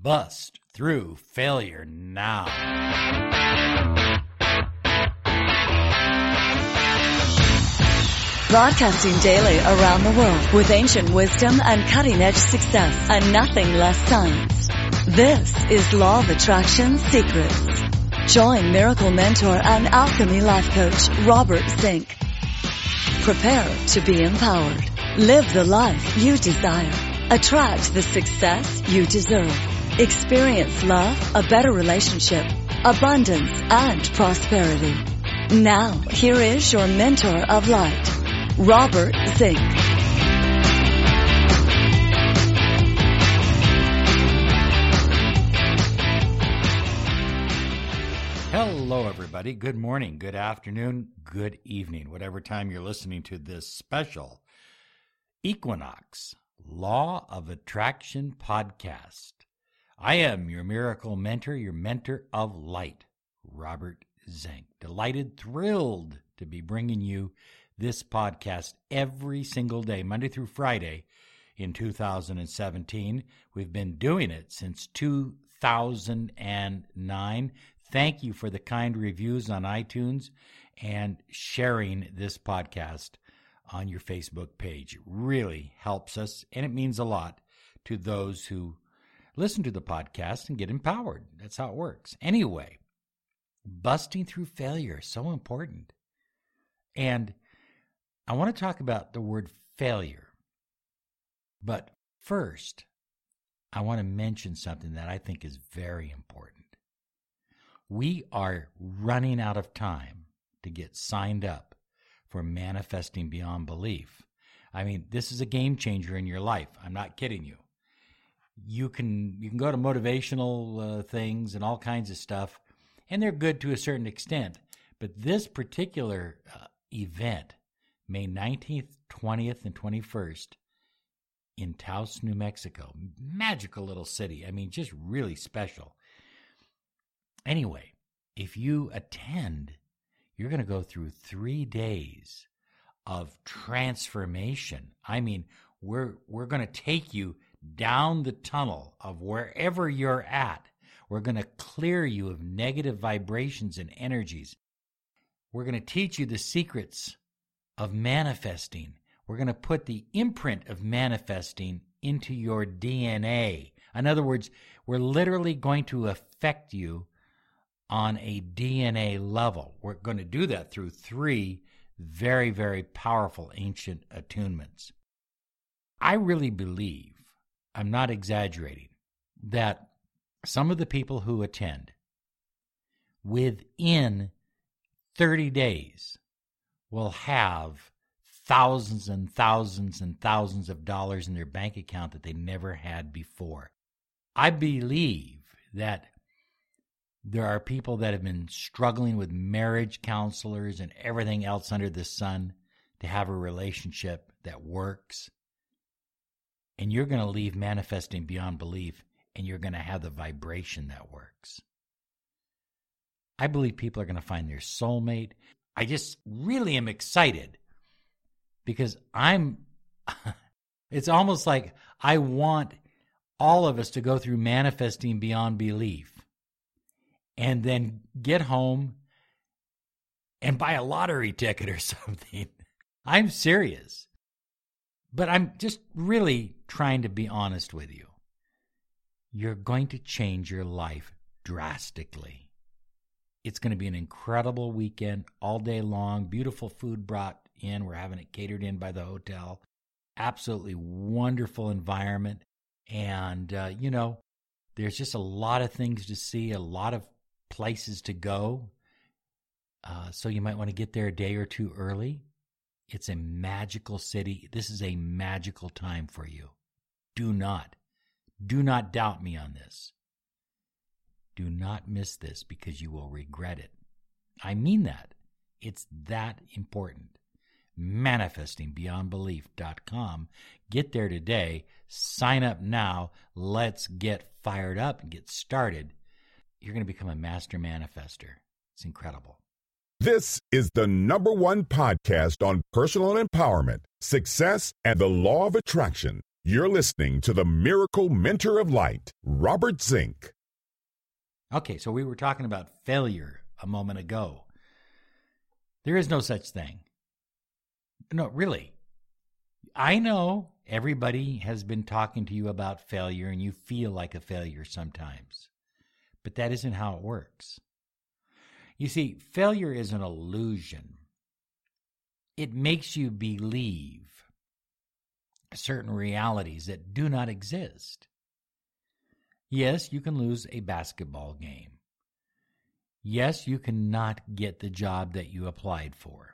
Bust through failure now. Broadcasting daily around the world with ancient wisdom and cutting-edge success and nothing less science. This is Law of Attraction Secrets. Join miracle mentor and alchemy life coach Robert Zink. Prepare to be empowered. Live the life you desire. Attract the success you deserve. Experience love, a better relationship, abundance, and prosperity. Now, here is your mentor of light, Robert Zink. Hello, everybody. Good morning, good afternoon, good evening, whatever time you're listening to this special Equinox Law of Attraction podcast. I am your miracle mentor, your mentor of light, Robert Zink. Delighted, thrilled to be bringing you this podcast every single day, Monday through Friday in 2017. We've been doing it since 2009. Thank you for the kind reviews on iTunes and sharing this podcast on your Facebook page. It really helps us, and it means a lot to those who listen to the podcast and get empowered. That's how it works. Anyway, busting through failure is so important. And I want to talk about the word failure. But first, I want to mention something that I think is very important. We are running out of time to get signed up for Manifesting Beyond Belief. I mean, this is a game changer in your life. I'm not kidding you. You can go to motivational things and all kinds of stuff, and they're good to a certain extent. But this particular event, May 19th, 20th, and 21st in Taos, New Mexico, magical little city. I mean, just really special. Anyway, if you attend, you're going to go through 3 days of transformation. I mean, we're going to take you down the tunnel of wherever you're at. We're going to clear you of negative vibrations and energies. We're going to teach you the secrets of manifesting. We're going to put the imprint of manifesting into your DNA. In other words, we're literally going to affect you on a DNA level. We're going to do that through 3 very, very powerful ancient attunements. I really believe, I'm not exaggerating, that some of the people who attend within 30 days will have thousands and thousands and thousands of dollars in their bank account that they never had before. I believe that there are people that have been struggling with marriage counselors and everything else under the sun to have a relationship that works. And you're going to leave Manifesting Beyond Belief, and you're going to have the vibration that works. I believe people are going to find their soulmate. I just really am excited because it's almost like I want all of us to go through Manifesting Beyond Belief and then get home and buy a lottery ticket or something. I'm serious. But I'm just really trying to be honest with you. You're going to change your life drastically. It's going to be an incredible weekend all day long. Beautiful food brought in. We're having it catered in by the hotel. Absolutely wonderful environment. And, there's just a lot of things to see, a lot of places to go. So you might want to get there a day or two early. It's a magical city. This is a magical time for you. Do not doubt me on this. Do not miss this because you will regret it. I mean that. It's that important. ManifestingBeyondBelief.com. Get there today. Sign up now. Let's get fired up and get started. You're going to become a master manifester. It's incredible. This is the #1 podcast on personal empowerment, success, and the law of attraction. You're listening to the Miracle Mentor of Light, Robert Zink. Okay, so we were talking about failure a moment ago. There is no such thing. No, really. I know everybody has been talking to you about failure and you feel like a failure sometimes, but that isn't how it works. You see, failure is an illusion. It makes you believe certain realities that do not exist. Yes, you can lose a basketball game. Yes, you cannot get the job that you applied for.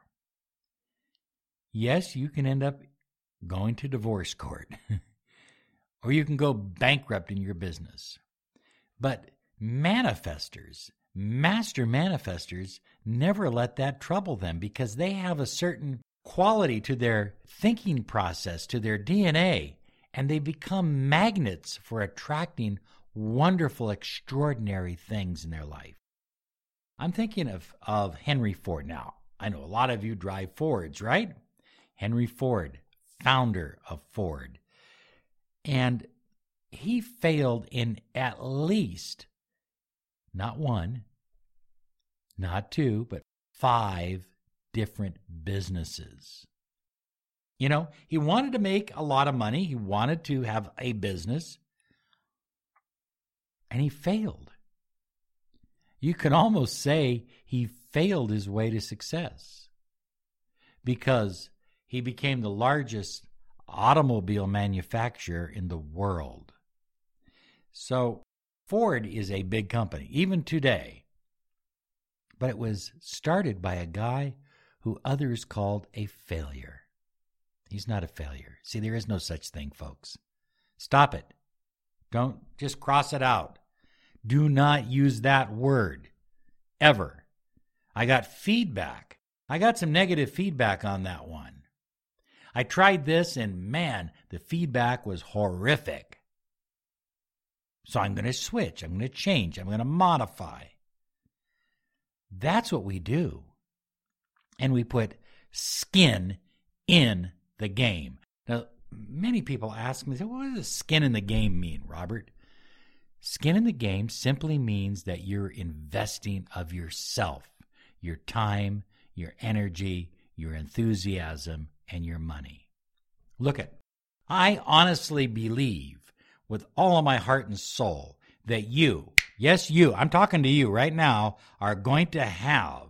Yes, you can end up going to divorce court. Or you can go bankrupt in your business. But manifestors, master manifestors, never let that trouble them because they have a certain quality to their thinking process, to their DNA, and they become magnets for attracting wonderful, extraordinary things in their life. I'm thinking of Henry Ford now. I know a lot of you drive Fords, right? Henry Ford, founder of Ford. And he failed in at least, not one, not two, but 5 different businesses. You know, he wanted to make a lot of money. He wanted to have a business. And he failed. You can almost say he failed his way to success because he became the largest automobile manufacturer in the world. So Ford is a big company, even today. But it was started by a guy who others called a failure. He's not a failure. See, there is no such thing, folks. Stop it. Don't just cross it out. Do not use that word, ever. I got feedback. I got some negative feedback on that one. I tried this, and man, the feedback was horrific. So I'm going to switch. I'm going to change. I'm going to modify. That's what we do. And we put skin in the game. Now, many people ask me, what does skin in the game mean, Robert? Skin in the game simply means that you're investing of yourself, your time, your energy, your enthusiasm, and your money. Look at, I honestly believe with all of my heart and soul that you, yes, you, I'm talking to you right now, are going to have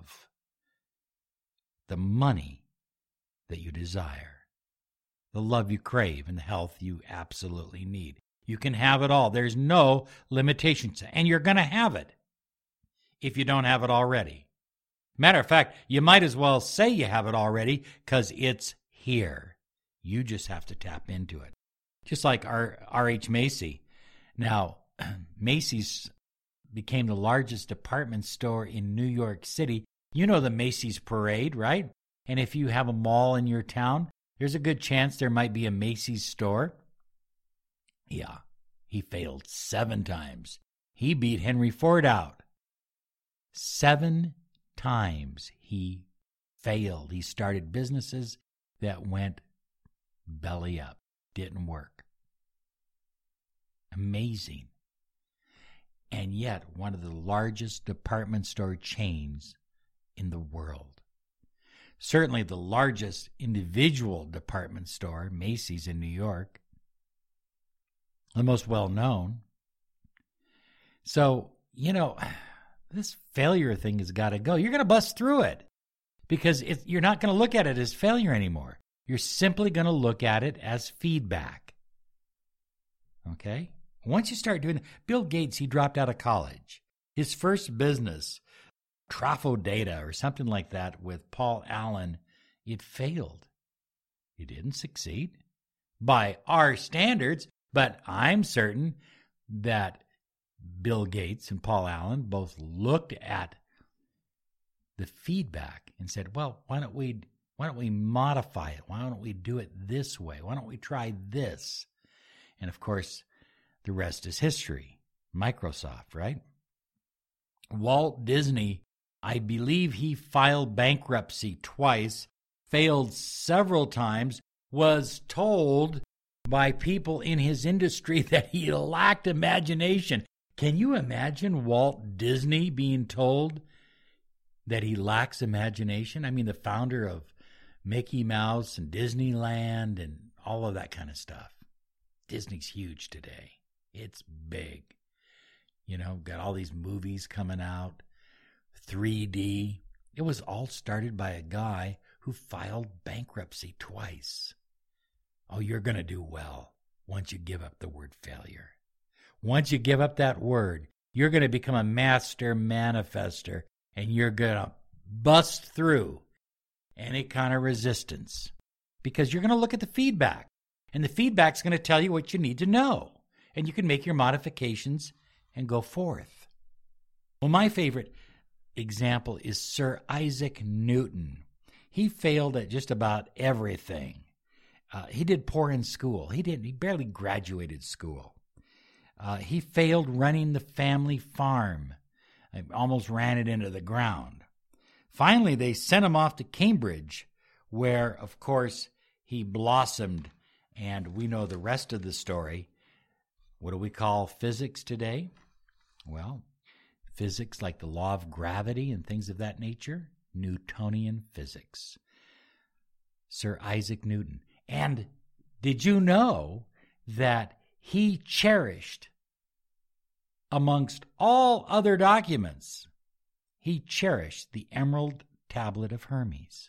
the money that you desire, the love you crave, and the health you absolutely need. You can have it all. There's no limitations, and you're going to have it if you don't have it already. Matter of fact, you might as well say you have it already because it's here. You just have to tap into it. Just like R.H. Macy. Now, Macy's became the largest department store in New York City. You know the Macy's parade, right? And if you have a mall in your town, there's a good chance there might be a Macy's store. Yeah, he failed 7 times. He beat Henry Ford out. 7 times he failed. He started businesses that went belly up, didn't work. Amazing. And yet, one of the largest department store chains in the world. Certainly the largest individual department store, Macy's in New York. The most well-known. So, you know, this failure thing has got to go. You're going to bust through it because you're not going to look at it as failure anymore. You're simply going to look at it as feedback. Okay? Once you start doing it, Bill Gates, he dropped out of college. His first business, Trafo Data or something like that with Paul Allen, it failed. It didn't succeed by our standards. But I'm certain that Bill Gates and Paul Allen both looked at the feedback and said, well, why don't we modify it? Why don't we do it this way? Why don't we try this? And of course, the rest is history. Microsoft, right? Walt Disney, I believe he filed bankruptcy twice, failed several times, was told by people in his industry that he lacked imagination. Can you imagine Walt Disney being told that he lacks imagination? I mean, the founder of Mickey Mouse and Disneyland and all of that kind of stuff. Disney's huge today. It's big. You know, got all these movies coming out, 3D. It was all started by a guy who filed bankruptcy twice. Oh, you're going to do well once you give up the word failure. Once you give up that word, you're going to become a master manifester, and you're going to bust through any kind of resistance because you're going to look at the feedback, and the feedback's going to tell you what you need to know, and you can make your modifications and go forth. Well, my favorite example is Sir Isaac Newton. He failed at just about everything. He did poor in school. He barely graduated school. He failed running the family farm. Almost ran it into the ground. Finally, they sent him off to Cambridge, where, of course, he blossomed, and we know the rest of the story. What do we call physics today? Well, physics like the law of gravity and things of that nature, Newtonian physics. Sir Isaac Newton. And did you know that he cherished, amongst all other documents, he cherished the Emerald Tablet of Hermes?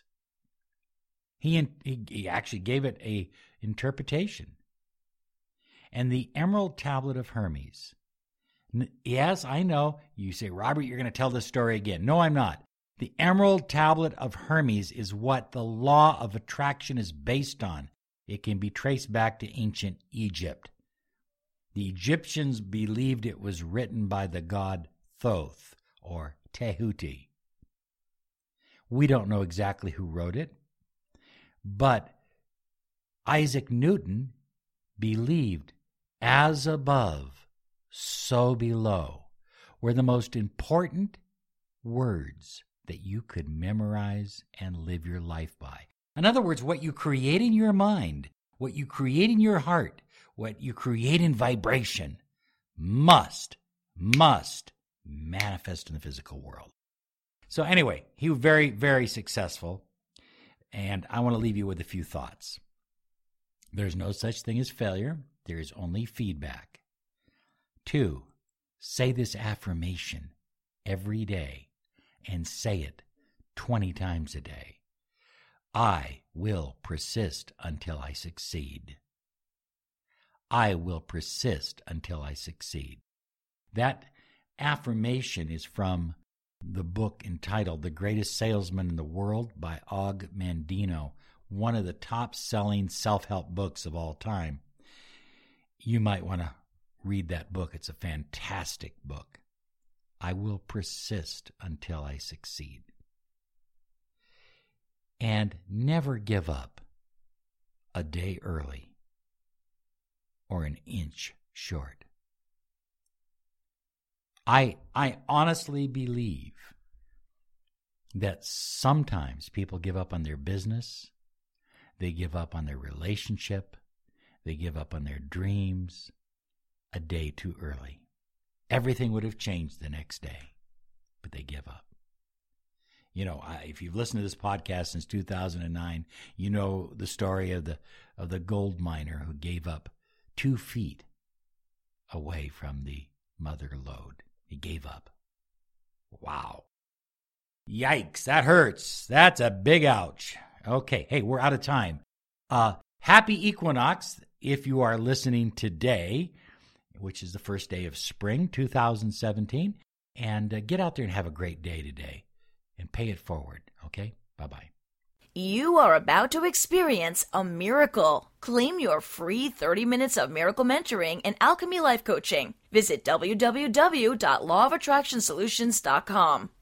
He actually gave it a interpretation. And the Emerald Tablet of Hermes, yes, I know, you say, Robert, you're going to tell this story again. No, I'm not. The Emerald Tablet of Hermes is what the law of attraction is based on. It can be traced back to ancient Egypt. The Egyptians believed it was written by the god Thoth, or Tehuti. We don't know exactly who wrote it, but Isaac Newton believed as above, so below were the most important words that you could memorize and live your life by. In other words, what you create in your mind, what you create in your heart, what you create in vibration must manifest in the physical world. So anyway, he was very, very successful, and I want to leave you with a few thoughts. There's no such thing as failure. There is only feedback. 2, say this affirmation every day and say it 20 times a day. I will persist until I succeed. I will persist until I succeed. That affirmation is from the book entitled The Greatest Salesman in the World by Og Mandino, one of the top-selling self-help books of all time. You might want to read that book. It's a fantastic book. I will persist until I succeed. And never give up a day early or an inch short. I honestly believe that sometimes people give up on their business, they give up on their relationship, they give up on their dreams a day too early. Everything would have changed the next day, but they give up. You know, if you've listened to this podcast since 2009, you know the story of the gold miner who gave up 2 feet away from the mother lode. He gave up. Wow. Yikes, that hurts. That's a big ouch. Okay, hey, we're out of time. Happy equinox if you are listening today, which is the first day of spring 2017. And get out there and have a great day today and pay it forward, okay? Bye-bye. You are about to experience a miracle. Claim your free 30 minutes of miracle mentoring and alchemy life coaching. Visit www.lawofattractionsolutions.com.